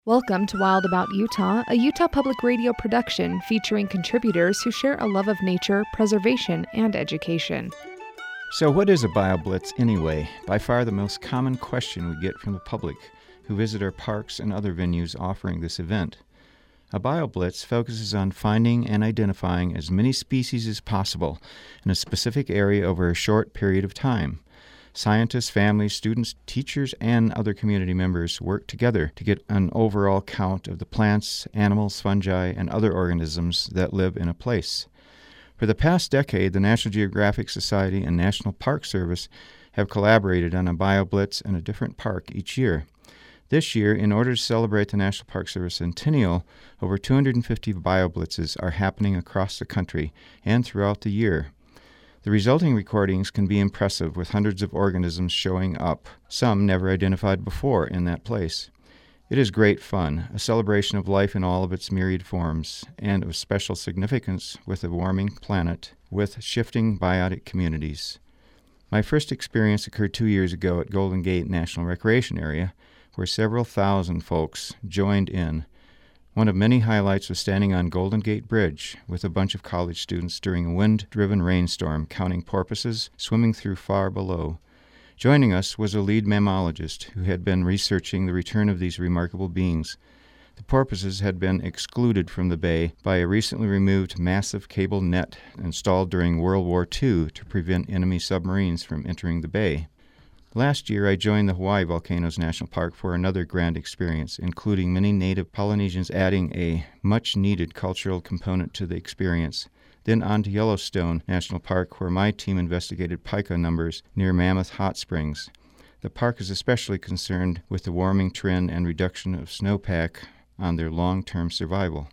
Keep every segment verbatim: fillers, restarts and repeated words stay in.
Welcome to Wild About Utah, a Utah Public Radio production featuring contributors who share a love of nature, preservation, and education. So what is a BioBlitz anyway? By far the most common question we get from the public who visit our parks and other venues offering this event. A BioBlitz focuses on finding and identifying as many species as possible in a specific area over a short period of time. Scientists, families, students, teachers, and other community members work together to get an overall count of the plants, animals, fungi, and other organisms that live in a place. For the past decade, the National Geographic Society and National Park Service have collaborated on a BioBlitz in a different park each year. This year, in order to celebrate the National Park Service centennial, over two hundred fifty BioBlitzes are happening across the country and throughout the year. The resulting recordings can be impressive, with hundreds of organisms showing up, some never identified before in that place. It is great fun, a celebration of life in all of its myriad forms, and of special significance with a warming planet with shifting biotic communities. My first experience occurred two years ago at Golden Gate National Recreation Area, where several thousand folks joined in. One of many highlights was standing on Golden Gate Bridge with a bunch of college students during a wind-driven rainstorm, counting porpoises swimming through far below. Joining us was a lead mammologist who had been researching the return of these remarkable beings. The porpoises had been excluded from the bay by a recently removed massive cable net installed during World War Two to prevent enemy submarines from entering the bay. Last year, I joined the Hawaii Volcanoes National Park for another grand experience, including many native Polynesians adding a much-needed cultural component to the experience. Then on to Yellowstone National Park, where my team investigated pika numbers near Mammoth Hot Springs. The park is especially concerned with the warming trend and reduction of snowpack on their long-term survival.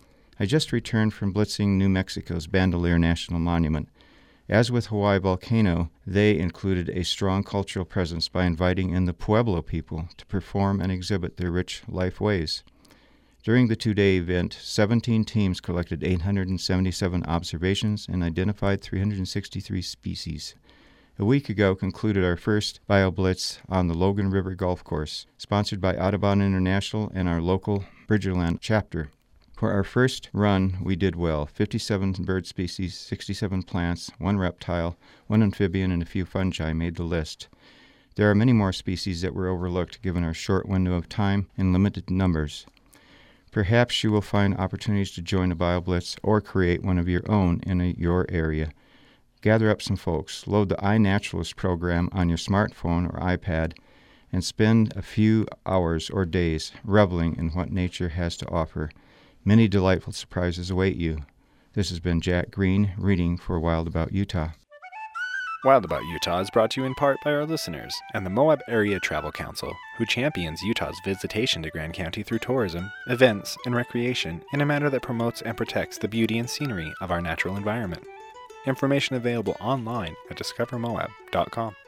I just returned from blitzing New Mexico's Bandelier National Monument. As with Hawaii Volcano, they included a strong cultural presence by inviting in the Pueblo people to perform and exhibit their rich life ways. During the two-day event, seventeen teams collected eight hundred seventy-seven observations and identified three hundred sixty-three species. A week ago concluded our first BioBlitz on the Logan River Golf Course, sponsored by Audubon International and our local Bridgerland chapter. For our first run, we did well. fifty-seven bird species, sixty-seven plants, one reptile, one amphibian, and a few fungi made the list. There are many more species that were overlooked given our short window of time and limited numbers. Perhaps you will find opportunities to join a BioBlitz or create one of your own in a, your area. Gather up some folks, load the iNaturalist program on your smartphone or iPad, and spend a few hours or days reveling in what nature has to offer. Many delightful surprises await you. This has been Jack Green, reading for Wild About Utah. Wild About Utah is brought to you in part by our listeners and the Moab Area Travel Council, who champions Utah's visitation to Grand County through tourism, events, and recreation in a manner that promotes and protects the beauty and scenery of our natural environment. Information available online at discover moab dot com.